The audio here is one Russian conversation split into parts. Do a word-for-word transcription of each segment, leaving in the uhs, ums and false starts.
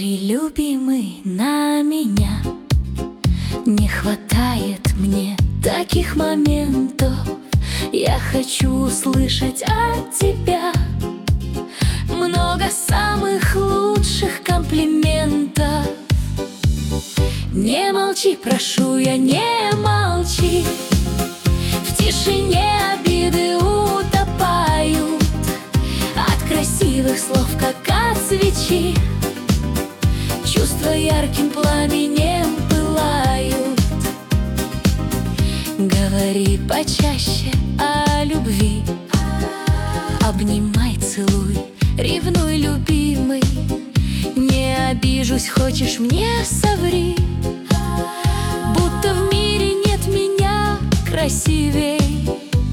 Смотри, любимый, на меня. Не хватает мне таких моментов. Я хочу услышать от тебя много самых лучших комплиментов. Не молчи, прошу я, не молчи. В тишине обиды утопают от красивых слов, как от свечи. Чувства ярким пламенем пылают. Говори почаще о любви. Обнимай, целуй, ревнуй, любимый. Не обижусь, хочешь мне соври, будто в мире нет меня красивей.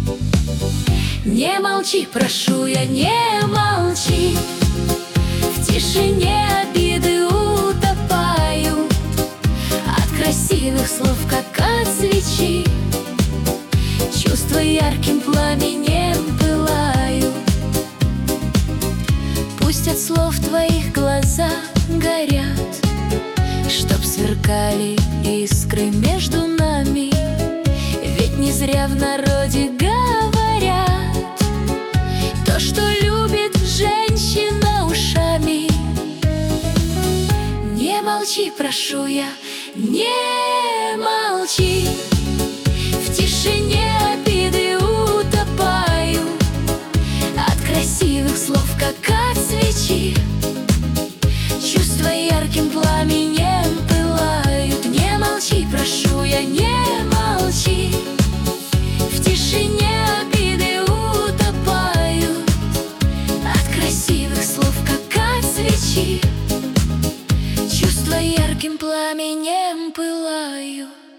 Не молчи, прошу я, не молчи. В тишине обиды утопают от красивых слов, как от свечи. Чувства ярким пламенем пылают. Пусть от слов твоих глаза горят, чтоб сверкали искры между нами. Ведь не зря в народе говорят: то, что любит женщина ушами. Не молчи, прошу я, не молчи. В тишине обиды утопают от красивых слов, как от свечи. Чувства ярким пламенем пылают. Не молчи, прошу я, не молчи. В тишине обиды утопают от красивых слов, как от свечи. Чувства ярким пламенем пылают.